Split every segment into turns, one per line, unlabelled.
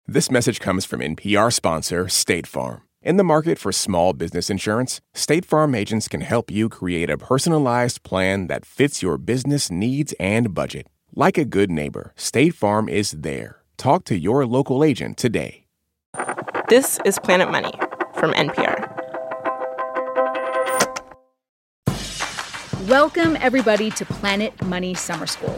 This message comes from NPR sponsor State Farm. In the market for small business insurance, State Farm agents can help you create a personalized plan that fits your business needs and budget. Like a good neighbor, State Farm is there. Talk to your local agent today.
This is Planet Money from NPR.
Welcome, everybody, to Planet Money Summer School.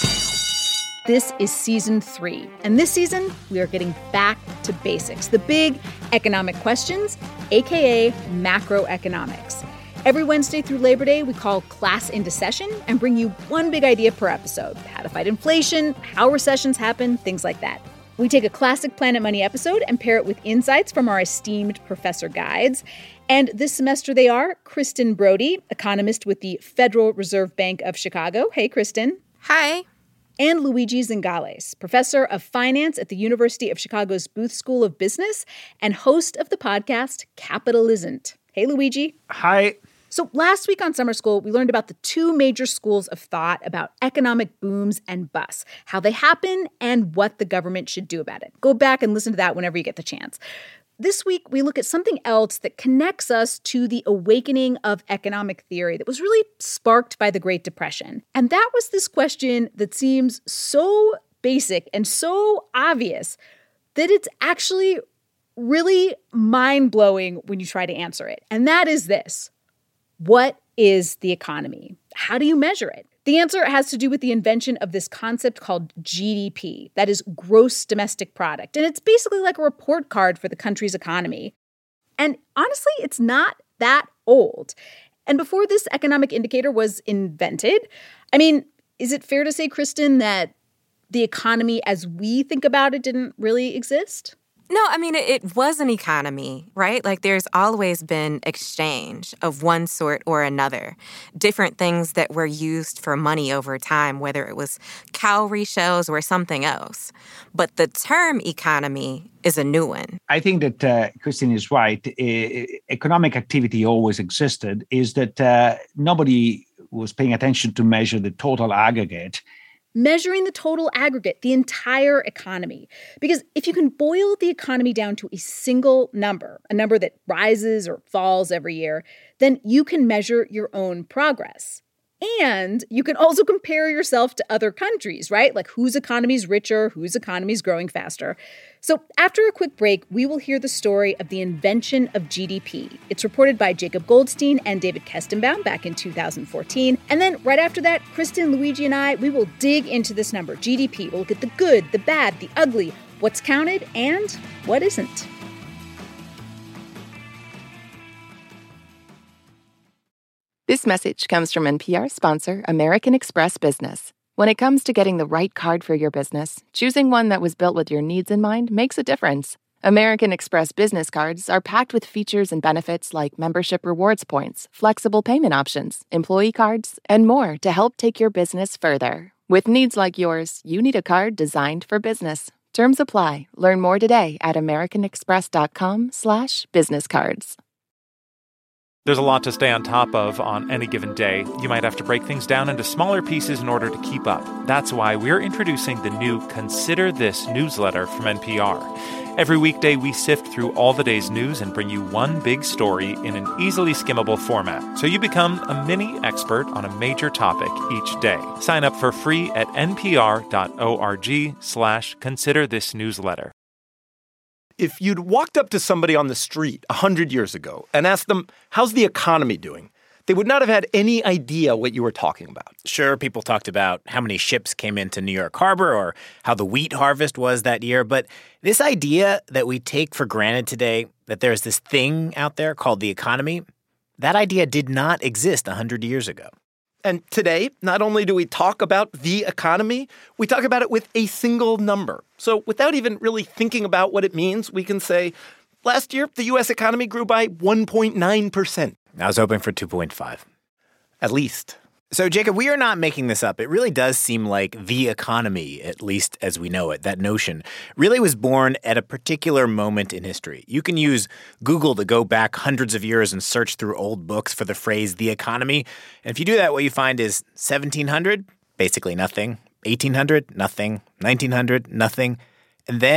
This is season 3, and this season, we are getting back to basics, the big economic questions, aka macroeconomics. Every Wednesday through Labor Day, we call class into session and bring you one big idea per episode: how to fight inflation, how recessions happen, things like that. We take a classic Planet Money episode and pair it with insights from our esteemed professor guides. And this semester they are Kristen Brody, economist with the Federal Reserve Bank of Chicago. Hey, Kristen.
Hi.
And Luigi Zingales, professor of finance at the University of Chicago's Booth School of Business and host of the podcast Capitalisn't. Hey, Luigi.
Hi.
So last week on Summer School, we learned about the two major schools of thought about economic booms and busts, how they happen, and what the government should do about it. Go back and listen to that whenever you get the chance. This week, we look at something else that connects us to the awakening of economic theory that was really sparked by the Great Depression. And that was this question that seems so basic and so obvious that it's actually really mind-blowing when you try to answer it. And that is this: what is the economy? How do you measure it? The answer has to do with the invention of this concept called GDP, that is gross domestic product. And it's basically like a report card for the country's economy. And honestly, it's not that old. And before this economic indicator was invented, I mean, is it fair to say, Kristen, that the economy as we think about it didn't really exist?
No, I mean, it was an economy, right? Like, there's always been exchange of one sort or another. Different things that were used for money over time, whether it was cowrie shells or something else. But the term economy is a new one.
I think that Kristen is right. Economic activity always existed. Is that nobody was paying attention to measure the total aggregate.
Measuring the total aggregate, the entire economy. Because if you can boil the economy down to a single number, a number that rises or falls every year, then you can measure your own progress. And you can also compare yourself to other countries, right? Like whose economy is richer, whose economy is growing faster. So after a quick break, we will hear the story of the invention of GDP. It's reported by Jacob Goldstein and David Kestenbaum back in 2014. And then right after that, Kristen, Luigi, and I, we will dig into this number, GDP. We'll look at the good, the bad, the ugly, what's counted, and what isn't.
This message comes from NPR sponsor American Express Business. When it comes to getting the right card for your business, choosing one that was built with your needs in mind makes a difference. American Express business cards are packed with features and benefits like membership rewards points, flexible payment options, employee cards, and more to help take your business further. With needs like yours, you need a card designed for business. Terms apply. Learn more today at americanexpress.com/businesscards.
There's a lot to stay on top of on any given day. You might have to break things down into smaller pieces in order to keep up. That's why we're introducing the new Consider This newsletter from NPR. Every weekday, we sift through all the day's news and bring you one big story in an easily skimmable format, so you become a mini expert on a major topic each day. Sign up for free at npr.org/considerthisnewsletter.
If you'd walked up to somebody on the street 100 years ago and asked them, how's the economy doing? They would not have had any idea what you were talking about.
Sure, people talked about how many ships came into New York Harbor or how the wheat harvest was that year. But this idea that we take for granted today, that there's this thing out there called the economy, that idea did not exist 100 years ago.
And today, not only do we talk about the economy, we talk about it with a single number. So without even really thinking about what it means, we can say, last year, the U.S. economy grew by 1.9%.
I was hoping for 2.5.
At least.
So, Jacob, we are not making this up. It really does seem like the economy, at least as we know it, that notion, really was born at a particular moment in history. You can use Google to go back hundreds of years and search through old books for the phrase the economy. And if you do that, what you find is 1700, basically nothing. 1800, nothing. 1900, nothing. And then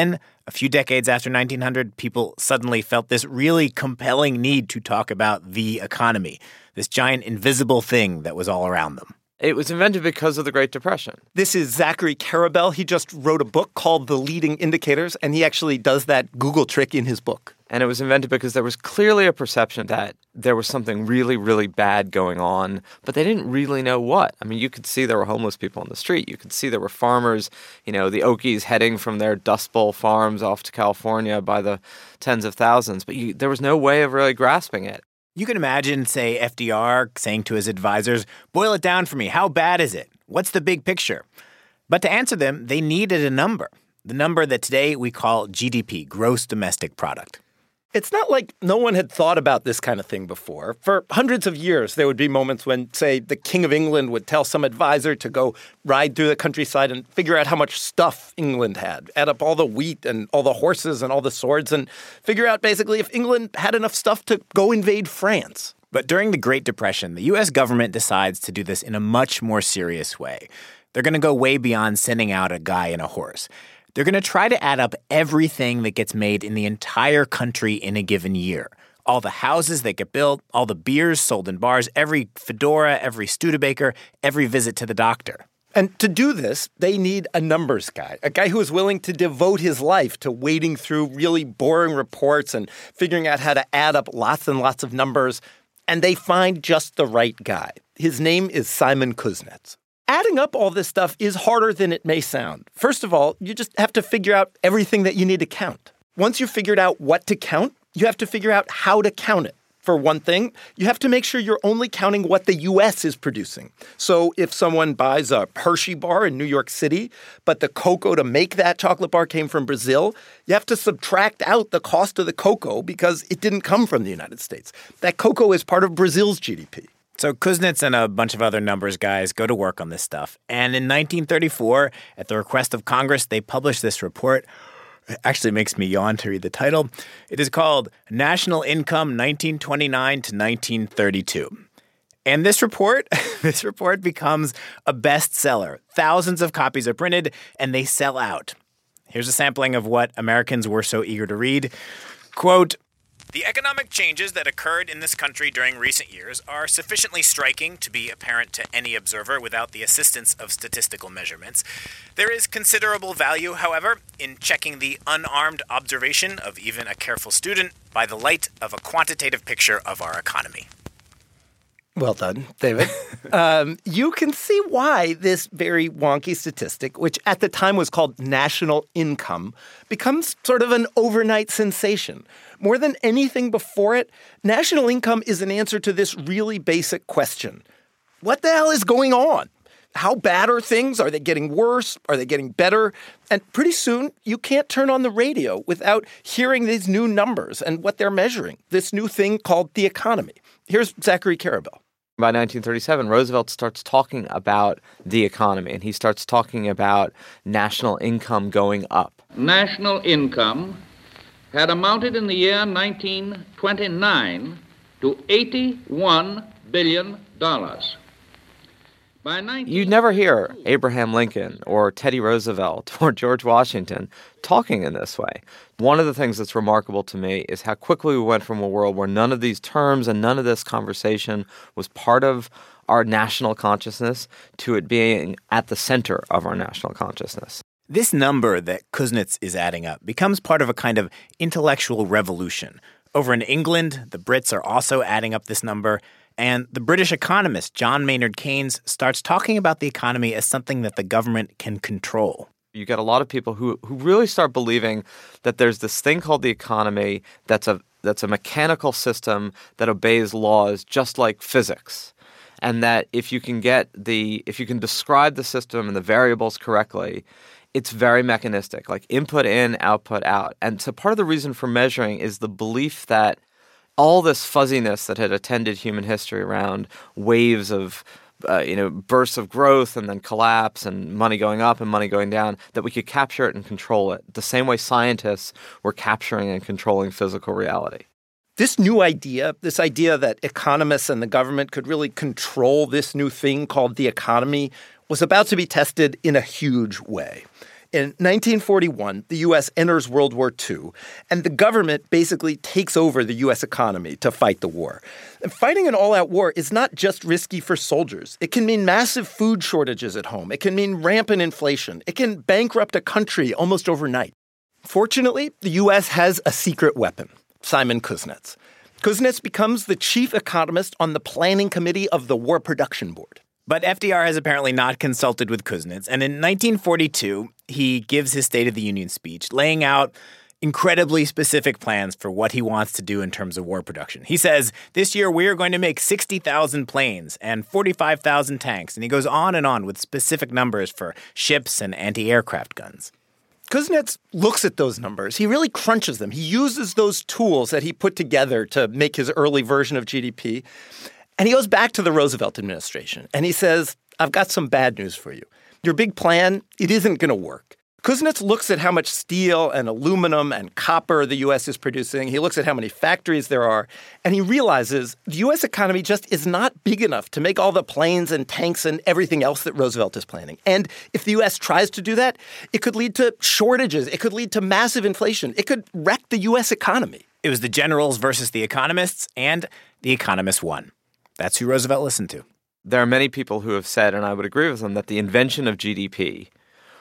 A few decades after 1900, people suddenly felt this really compelling need to talk about the economy, this giant invisible thing that was all around them.
It was invented because of the Great Depression.
This is Zachary Karabell. He just wrote a book called The Leading Indicators, and he actually does that Google trick in his book.
And it was invented because there was clearly a perception that there was something really, really bad going on, but they didn't really know what. I mean, you could see there were homeless people on the street. You could see there were farmers, the Okies heading from their Dust Bowl farms off to California by the tens of thousands, but there was no way of really grasping it.
You can imagine, say, FDR saying to his advisors, "Boil it down for me. How bad is it? What's the big picture?" But to answer them, they needed a number, the number that today we call GDP, Gross Domestic Product.
It's not like no one had thought about this kind of thing before. For hundreds of years, there would be moments when, say, the King of England would tell some advisor to go ride through the countryside and figure out how much stuff England had, add up all the wheat and all the horses and all the swords, and figure out basically if England had enough stuff to go invade France.
But during the Great Depression, the U.S. government decides to do this in a much more serious way. They're going to go way beyond sending out a guy and a horse. They're going to try to add up everything that gets made in the entire country in a given year. All the houses that get built, all the beers sold in bars, every fedora, every Studebaker, every visit to the doctor.
And to do this, they need a numbers guy, a guy who is willing to devote his life to wading through really boring reports and figuring out how to add up lots and lots of numbers. And they find just the right guy. His name is Simon Kuznets. Adding up all this stuff is harder than it may sound. First of all, you just have to figure out everything that you need to count. Once you've figured out what to count, you have to figure out how to count it. For one thing, you have to make sure you're only counting what the U.S. is producing. So if someone buys a Hershey bar in New York City, but the cocoa to make that chocolate bar came from Brazil, you have to subtract out the cost of the cocoa because it didn't come from the United States. That cocoa is part of Brazil's GDP.
So Kuznets and a bunch of other numbers guys go to work on this stuff. And in 1934, at the request of Congress, they published this report. It actually makes me yawn to read the title. It is called National Income 1929 to 1932. And this report becomes a bestseller. Thousands of copies are printed, and they sell out. Here's a sampling of what Americans were so eager to read. Quote, "The economic changes that occurred in this country during recent years are sufficiently striking to be apparent to any observer without the assistance of statistical measurements. There is considerable value, however, in checking the unarmed observation of even a careful student by the light of a quantitative picture of our economy."
Well done, David. You can see why this very wonky statistic, which at the time was called national income, becomes sort of an overnight sensation. More than anything before it, national income is an answer to this really basic question. What the hell is going on? How bad are things? Are they getting worse? Are they getting better? And pretty soon, you can't turn on the radio without hearing these new numbers and what they're measuring, this new thing called the economy. Here's Zachary Karabell.
By 1937, Roosevelt starts talking about the economy, and he starts talking about national income going up.
National income had amounted in the year 1929 to $81 billion.
You never hear Abraham Lincoln or Teddy Roosevelt or George Washington talking in this way. One of the things that's remarkable to me is how quickly we went from a world where none of these terms and none of this conversation was part of our national consciousness to it being at the center of our national consciousness.
This number that Kuznets is adding up becomes part of a kind of intellectual revolution. Over in England, the Brits are also adding up this number. And the British economist John Maynard Keynes starts talking about the economy as something that the government can control.
You get a lot of people who really start believing that there's this thing called the economy that's a mechanical system that obeys laws just like physics. And that if you can describe the system and the variables correctly, it's very mechanistic, like input in, output out. And so part of the reason for measuring is the belief that all this fuzziness that had attended human history around waves of, bursts of growth and then collapse and money going up and money going down, that we could capture it and control it, the same way scientists were capturing and controlling physical reality.
This new idea, this idea that economists and the government could really control this new thing called the economy, was about to be tested in a huge way. In 1941, the U.S. enters World War II, and the government basically takes over the U.S. economy to fight the war. And fighting an all-out war is not just risky for soldiers. It can mean massive food shortages at home. It can mean rampant inflation. It can bankrupt a country almost overnight. Fortunately, the U.S. has a secret weapon, Simon Kuznets. Kuznets becomes the chief economist on the planning committee of the War Production Board.
But FDR has apparently not consulted with Kuznets, and in 1942, he gives his State of the Union speech, laying out incredibly specific plans for what he wants to do in terms of war production. He says, this year we are going to make 60,000 planes and 45,000 tanks, and he goes on with specific numbers for ships and anti-aircraft guns.
Kuznets looks at those numbers. He really crunches them. He uses those tools that he put together to make his early version of GDP. And he goes back to the Roosevelt administration, and he says, I've got some bad news for you. Your big plan, it isn't going to work. Kuznets looks at how much steel and aluminum and copper the U.S. is producing. He looks at how many factories there are, and he realizes the U.S. economy just is not big enough to make all the planes and tanks and everything else that Roosevelt is planning. And if the U.S. tries to do that, it could lead to shortages. It could lead to massive inflation. It could wreck the U.S. economy.
It was the generals versus the economists, and the economists won. That's who Roosevelt listened to.
There are many people who have said, and I would agree with them, that the invention of GDP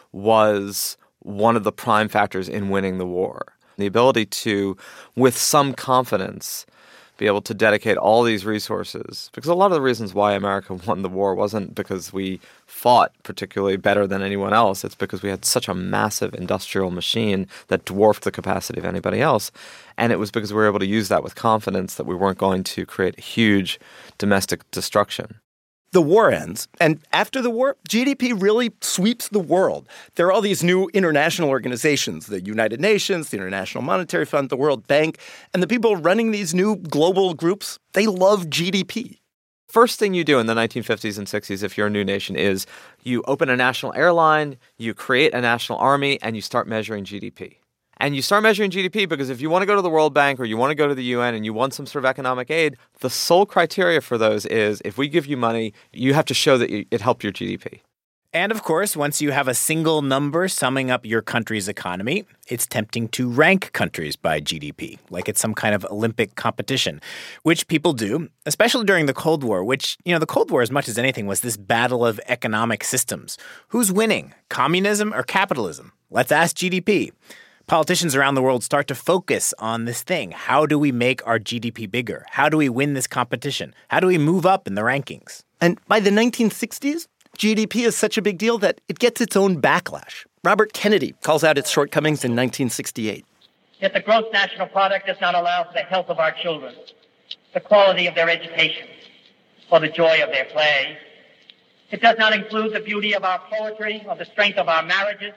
was one of the prime factors in winning the war. The ability to, with some confidence, be able to dedicate all these resources. Because a lot of the reasons why America won the war wasn't because we fought particularly better than anyone else. It's because we had such a massive industrial machine that dwarfed the capacity of anybody else. And it was because we were able to use that with confidence that we weren't going to create huge domestic destruction.
The war ends, and after the war, GDP really sweeps the world. There are all these new international organizations, the United Nations, the International Monetary Fund, the World Bank, and the people running these new global groups, they love GDP.
First thing you do in the 1950s and 60s if you're a new nation is you open a national airline, you create a national army, and you start measuring GDP. And you start measuring GDP because if you want to go to the World Bank or you want to go to the UN and you want some sort of economic aid, the sole criteria for those is if we give you money, you have to show that it helped your GDP.
And of course, once you have a single number summing up your country's economy, it's tempting to rank countries by GDP, like it's some kind of Olympic competition, which people do, especially during the Cold War, which, the Cold War, as much as anything, was this battle of economic systems. Who's winning, communism or capitalism? Let's ask GDP. Politicians around the world start to focus on this thing. How do we make our GDP bigger? How do we win this competition? How do we move up in the rankings?
And by the 1960s, GDP is such a big deal that it gets its own backlash. Robert Kennedy calls out its shortcomings in 1968.
Yet the gross national product does not allow for the health of our children, the quality of their education, or the joy of their play. It does not include the beauty of our poetry or the strength of our marriages.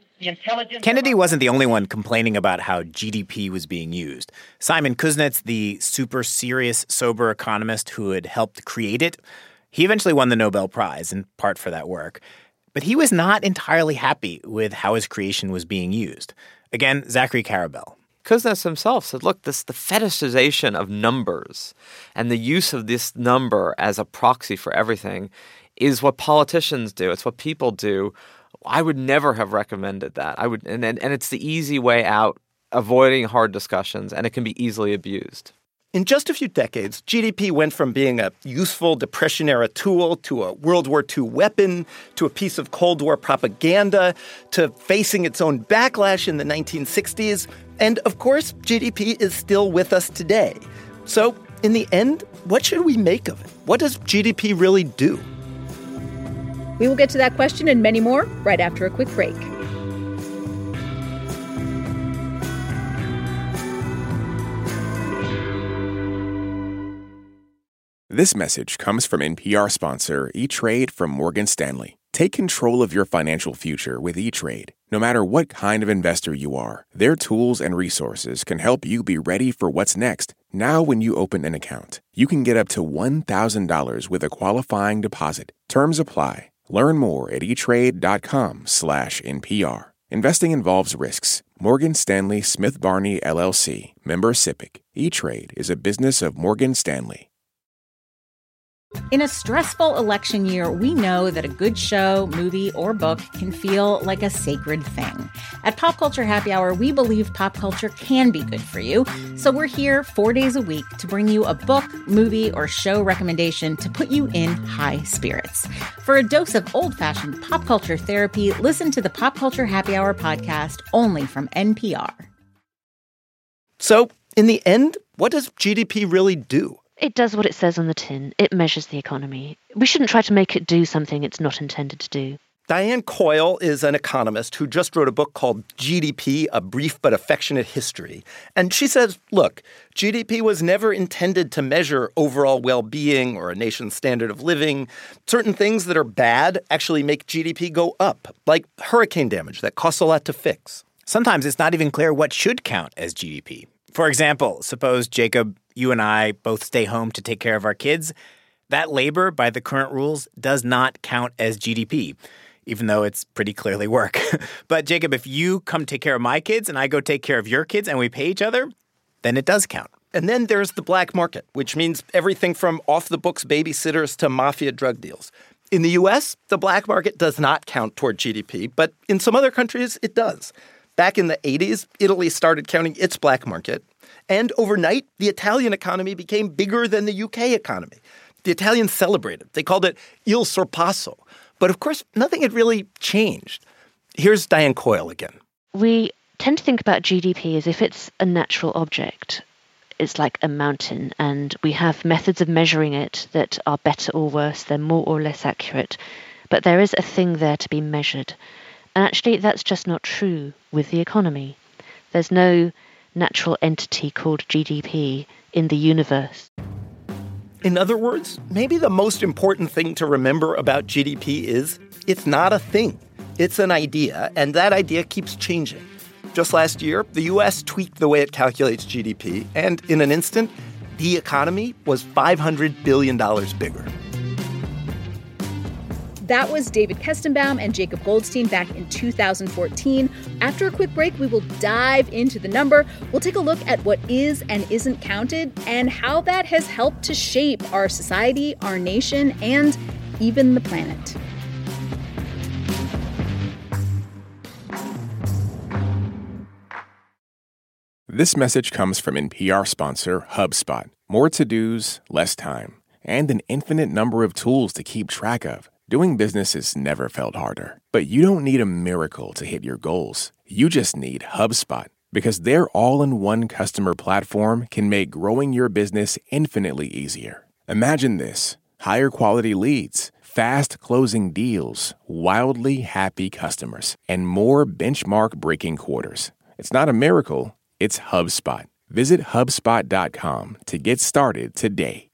Kennedy wasn't the only one complaining about how GDP was being used. Simon Kuznets, the super serious, sober economist who had helped create it, he eventually won the Nobel Prize, in part for that work. But he was not entirely happy with how his creation was being used. Again, Zachary Karabell.
Kuznets himself said, look, the fetishization of numbers and the use of this number as a proxy for everything is what politicians do. It's what people do. I would never have recommended that. And it's the easy way out, avoiding hard discussions, and it can be easily abused.
In just a few decades, GDP went from being a useful Depression-era tool to a World War II weapon, to a piece of Cold War propaganda, to facing its own backlash in the 1960s. And, of course, GDP is still with us today. So, in the end, what should we make of it? What does GDP really do?
We will get to that question and many more right after a quick break.
This message comes from NPR sponsor E-Trade from Morgan Stanley. Take control of your financial future with E-Trade. No matter what kind of investor you are, their tools and resources can help you be ready for what's next. Now when you open an account, you can get up to $1,000 with a qualifying deposit. Terms apply. Learn more at etrade.com/NPR. Investing involves risks. Morgan Stanley Smith Barney, LLC. Member SIPC. E-Trade is a business of Morgan Stanley.
In a stressful election year, we know that a good show, movie, or book can feel like a sacred thing. At Pop Culture Happy Hour, we believe pop culture can be good for you. So we're here 4 days a week to bring you a book, movie, or show recommendation to put you in high spirits. For a dose of old-fashioned pop culture therapy, listen to the Pop Culture Happy Hour podcast only from NPR.
So, in the end, what does GDP really do?
It does what it says on the tin. It measures the economy. We shouldn't try to make it do something it's not intended to do.
Diane Coyle is an economist who just wrote a book called GDP, A Brief but Affectionate History. And she says, look, GDP was never intended to measure overall well-being or a nation's standard of living. Certain things that are bad actually make GDP go up, like hurricane damage that costs a lot to fix.
Sometimes it's not even clear what should count as GDP. For example, suppose, Jacob, you and I both stay home to take care of our kids. That labor, by the current rules, does not count as GDP, even though it's pretty clearly work. But, Jacob, if you come take care of my kids and I go take care of your kids and we pay each other, then it does count.
And then there's the black market, which means everything from off-the-books babysitters to mafia drug deals. In the U.S., the black market does not count toward GDP, but in some other countries, it does. Back in the 80s, Italy started counting its black market. And overnight, the Italian economy became bigger than the UK economy. The Italians celebrated. They called it Il Sorpasso. But of course, nothing had really changed. Here's Diane Coyle again.
We tend to think about GDP as if it's a natural object. It's like a mountain, and we have methods of measuring it that are better or worse. They're more or less accurate. But there is a thing there to be measured. And actually, that's just not true with the economy. There's no natural entity called GDP in the universe.
In other words, maybe the most important thing to remember about GDP is it's not a thing. It's an idea, and that idea keeps changing. Just last year, the U.S. tweaked the way it calculates GDP, and in an instant, the economy was $500 billion bigger.
That was David Kestenbaum and Jacob Goldstein back in 2014. After a quick break, we will dive into the number. We'll take a look at what is and isn't counted and how that has helped to shape our society, our nation, and even the planet.
This message comes from NPR sponsor HubSpot. More to-dos, less time, and an infinite number of tools to keep track of. Doing business has never felt harder. But you don't need a miracle to hit your goals. You just need HubSpot, because their all-in-one customer platform can make growing your business infinitely easier. Imagine this: higher quality leads, fast closing deals, wildly happy customers, and more benchmark-breaking quarters. It's not a miracle, it's HubSpot. Visit HubSpot.com to get started today.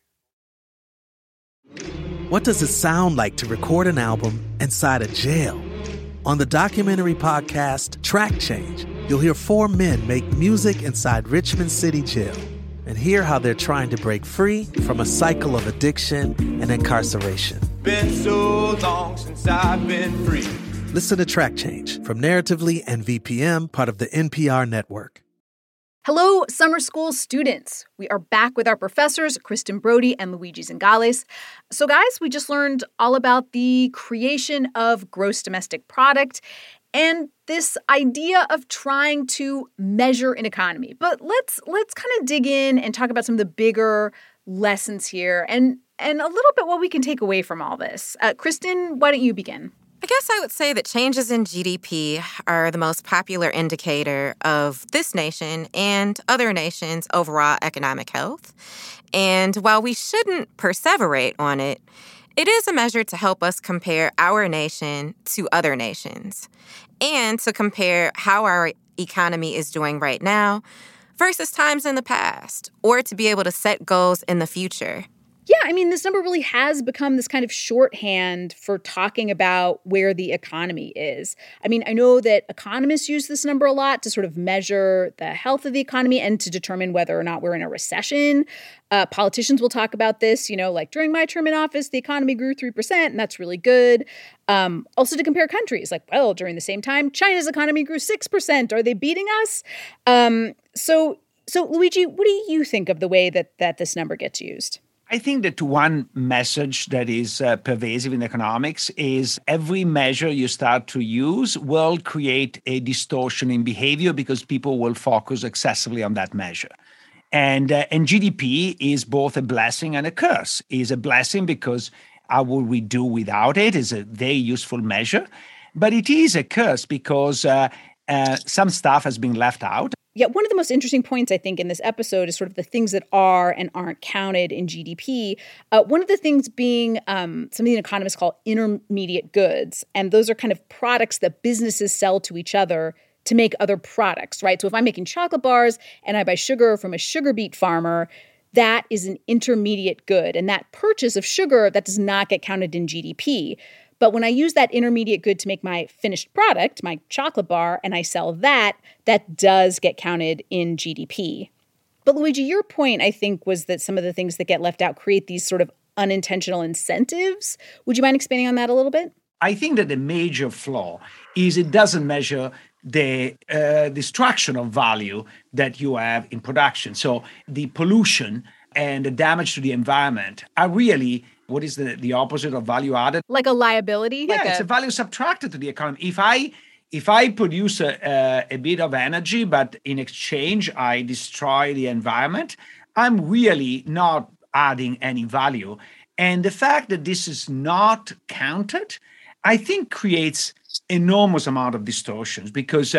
What does it sound like to record an album inside a jail? On the documentary podcast Track Change, you'll hear 4 men make music inside Richmond City Jail and hear how they're trying to break free from a cycle of addiction and incarceration.
Been so long since I've been free.
Listen to Track Change from Narratively and VPM, part of the NPR network.
Hello, summer school students. We are back with our professors, Kristen Brody and Luigi Zingales. So guys, we just learned all about the creation of gross domestic product and this idea of trying to measure an economy. But let's kind of dig in and talk about some of the bigger lessons here and a little bit what we can take away from all this. Kristen, why don't you begin?
I guess I would say that changes in GDP are the most popular indicator of this nation and other nations' overall economic health. And while we shouldn't perseverate on it, it is a measure to help us compare our nation to other nations and to compare how our economy is doing right now versus times in the past, or to be able to set goals in the future.
Yeah, I mean, this number really has become this kind of shorthand for talking about where the economy is. I mean, I know that economists use this number a lot to sort of measure the health of the economy and to determine whether or not we're in a recession. Politicians will talk about this, like during my term in office, the economy grew 3%, and that's really good. Also to compare countries, like, well, during the same time, China's economy grew 6%. Are they beating us? So Luigi, what do you think of the way that this number gets used?
I think that one message that is pervasive in economics is every measure you start to use will create a distortion in behavior because people will focus excessively on that measure. And GDP is both a blessing and a curse. It is a blessing because how would we do without it? It's a very useful measure. But it is a curse because some stuff has been left out.
Yeah, one of the most interesting points, I think, in this episode is sort of the things that are and aren't counted in GDP. One of the things being something economists call intermediate goods. And those are kind of products that businesses sell to each other to make other products, right? So if I'm making chocolate bars and I buy sugar from a sugar beet farmer, that is an intermediate good. And that purchase of sugar, that does not get counted in GDP. But when I use that intermediate good to make my finished product, my chocolate bar, and I sell that, that does get counted in GDP. But Luigi, your point, I think, was that some of the things that get left out create these sort of unintentional incentives. Would you mind expanding on that a little bit?
I think that the major flaw is it doesn't measure the destruction of value that you have in production. So the pollution and the damage to the environment are really what is the opposite of value added?
Like a liability?
Yeah, it's a value subtracted to the economy. If I produce a bit of energy, but in exchange I destroy the environment, I'm really not adding any value. And the fact that this is not counted, I think creates enormous amount of distortions because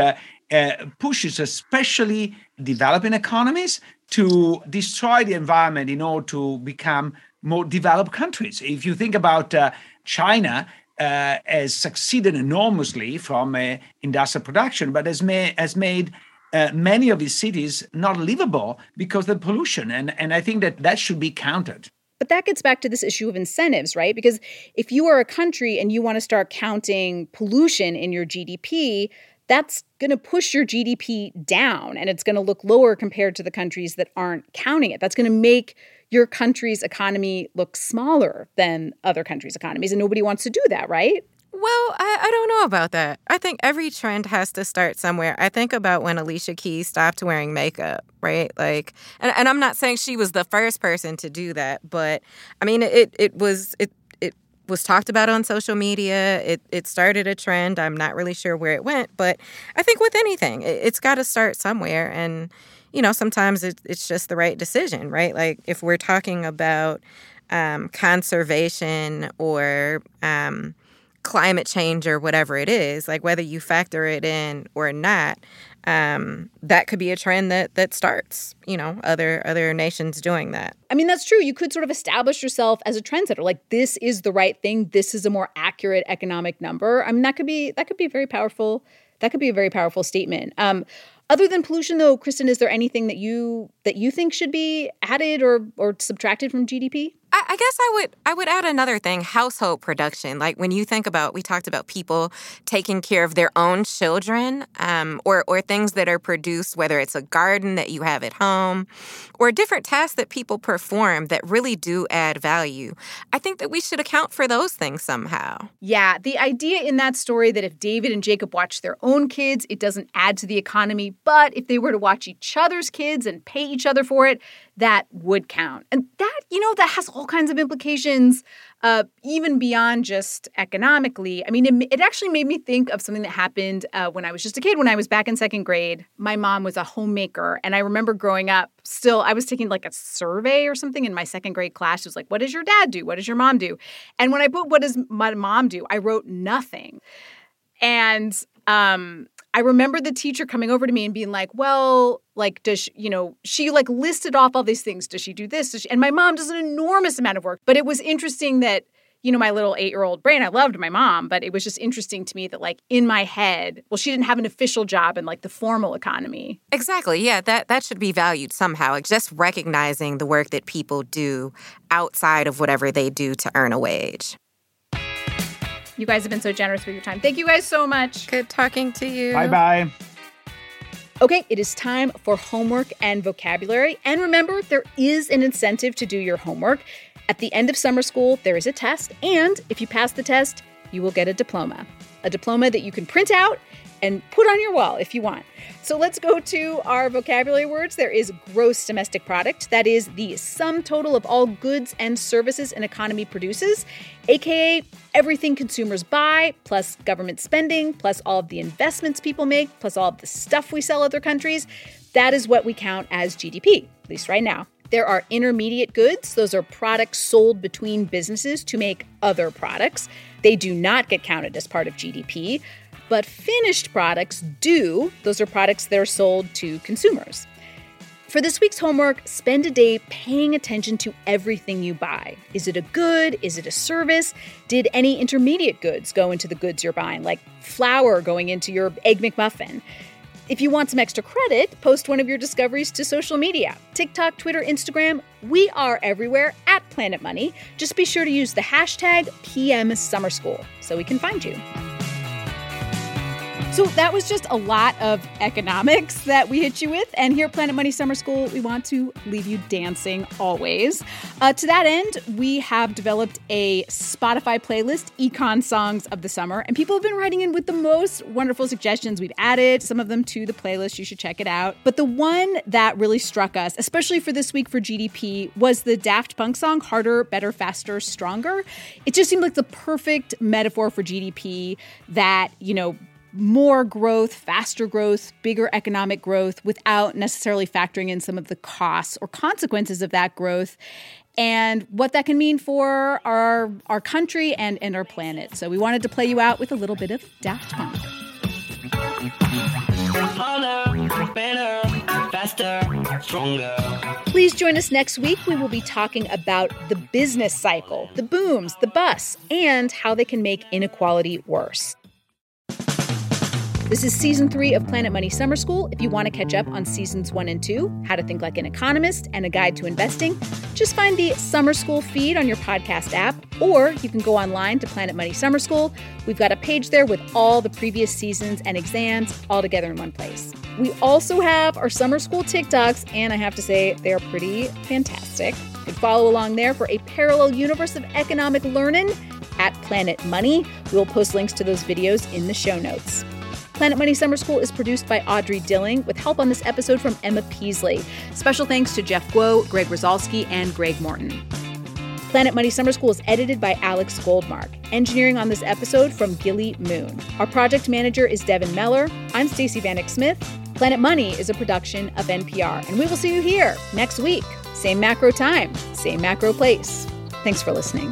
pushes especially developing economies to destroy the environment in order to become more developed countries. If you think about China, has succeeded enormously from industrial production, but has made many of its cities not livable because of the pollution. And I think that should be counted.
But that gets back to this issue of incentives, right? Because if you are a country and you want to start counting pollution in your GDP, that's going to push your GDP down and it's going to look lower compared to the countries that aren't counting it. That's going to make your country's economy look smaller than other countries' economies. And nobody wants to do that, right?
Well, I don't know about that. I think every trend has to start somewhere. I think about when Alicia Keys stopped wearing makeup, right? Like, and I'm not saying she was the first person to do that, but I mean, it was talked about on social media. It started a trend. I'm not really sure where it went, but I think with anything, it's got to start somewhere. And, you know, sometimes it's just the right decision, right? Like if we're talking about conservation or climate change or whatever it is, like whether you factor it in or not, that could be a trend that starts, you know, other nations doing that. I
mean, that's true. You could sort of establish yourself as a trendsetter. Like, this is the right thing. This is a more accurate economic number. I mean, that could be very powerful. That could be a very powerful statement. Other than pollution, though, Kristen, is there anything that you think should be added or subtracted from GDP?
I guess I would add another thing, household production. Like when you think about, we talked about people taking care of their own children, or things that are produced, whether it's a garden that you have at home, or different tasks that people perform that really do add value. I think that we should account for those things somehow.
Yeah, the idea in that story that if David and Jacob watch their own kids, it doesn't add to the economy, but if they were to watch each other's kids and pay each other for it, that would count. And that, you know, that has all kinds of implications, even beyond just economically. I mean, it actually made me think of something that happened when I was just a kid. When I was back in second grade, my mom was a homemaker. And I remember growing up, I was taking like a survey or something in my second grade class. It was like, what does your dad do? What does your mom do? And when I put, what does my mom do? I wrote nothing. And I remember the teacher coming over to me and being like, well, like, she like listed off all these things. Does she do this? And my mom does an enormous amount of work. But it was interesting that, you know, my little 8-year-old brain, I loved my mom, but it was just interesting to me that like in my head, well, she didn't have an official job in like the formal economy.
Exactly. Yeah, that should be valued somehow. Like just recognizing the work that people do outside of whatever they do to earn a wage.
You guys have been so generous with your time. Thank you guys so much.
Good talking to you.
Bye-bye.
Okay, it is time for homework and vocabulary. And remember, there is an incentive to do your homework. At the end of summer school, there is a test. And if you pass the test, you will get a diploma. A diploma that you can print out and put on your wall if you want. So let's go to our vocabulary words. There is gross domestic product. That is the sum total of all goods and services an economy produces, aka everything consumers buy, plus government spending, plus all of the investments people make, plus all of the stuff we sell other countries. That is what we count as GDP, at least right now. There are intermediate goods. Those are products sold between businesses to make other products. They do not get counted as part of GDP, but finished products do. Those are products that are sold to consumers. For this week's homework, spend a day paying attention to everything you buy. Is it a good? Is it a service? Did any intermediate goods go into the goods you're buying, like flour going into your Egg McMuffin? If you want some extra credit, post one of your discoveries to social media. TikTok, Twitter, Instagram, we are everywhere at Planet Money. Just be sure to use the hashtag #PMSummerSchool so we can find you. So that was just a lot of economics that we hit you with. And here at Planet Money Summer School, we want to leave you dancing always. To that end, we have developed a Spotify playlist, Econ Songs of the Summer. And people have been writing in with the most wonderful suggestions. We've added some of them to the playlist. You should check it out. But the one that really struck us, especially for this week for GDP, was the Daft Punk song, Harder, Better, Faster, Stronger. It just seemed like the perfect metaphor for GDP that, more growth, faster growth, bigger economic growth without necessarily factoring in some of the costs or consequences of that growth and what that can mean for our country and our planet. So we wanted to play you out with a little bit of Daft Punk.
Harder, better, faster, stronger.
Please join us next week. We will be talking about the business cycle, the booms, the busts, and how they can make inequality worse. This is Season 3 of Planet Money Summer School. If you want to catch up on Seasons 1 and 2, How to Think Like an Economist and A Guide to Investing, just find the Summer School feed on your podcast app, or you can go online to Planet Money Summer School. We've got a page there with all the previous seasons and exams all together in one place. We also have our Summer School TikToks, and I have to say, they're pretty fantastic. You can follow along there for a parallel universe of economic learning at Planet Money. We'll post links to those videos in the show notes. Planet Money Summer School is produced by Audrey Dilling with help on this episode from Emma Peasley. Special thanks to Jeff Guo, Greg Rosalsky, and Greg Morton. Planet Money Summer School is edited by Alex Goldmark. Engineering on this episode from Gilly Moon. Our project manager is Devin Meller. I'm Stacey Vanek Smith. Planet Money is a production of NPR, and we will see you here next week. Same macro time, same macro place. Thanks for listening.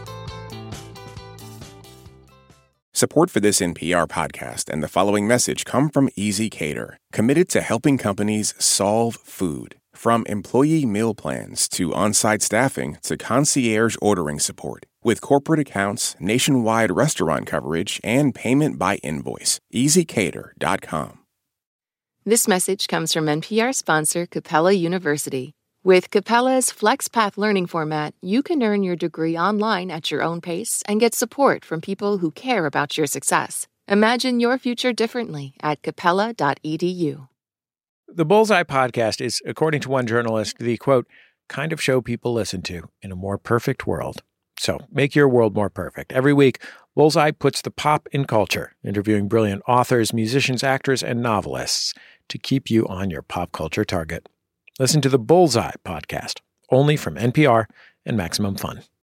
Support for this NPR podcast and the following message come from Easy Cater, committed to helping companies solve food. From employee meal plans to on-site staffing to concierge ordering support. With corporate accounts, nationwide restaurant coverage, and payment by invoice. EasyCater.com.
This message comes from NPR sponsor Capella University. With Capella's FlexPath learning format, you can earn your degree online at your own pace and get support from people who care about your success. Imagine your future differently at capella.edu.
The Bullseye podcast is, according to one journalist, the, quote, kind of show people listen to in a more perfect world. So make your world more perfect. Every week, Bullseye puts the pop in culture, interviewing brilliant authors, musicians, actors, and novelists to keep you on your pop culture target. Listen to the Bullseye podcast, only from NPR and Maximum Fun.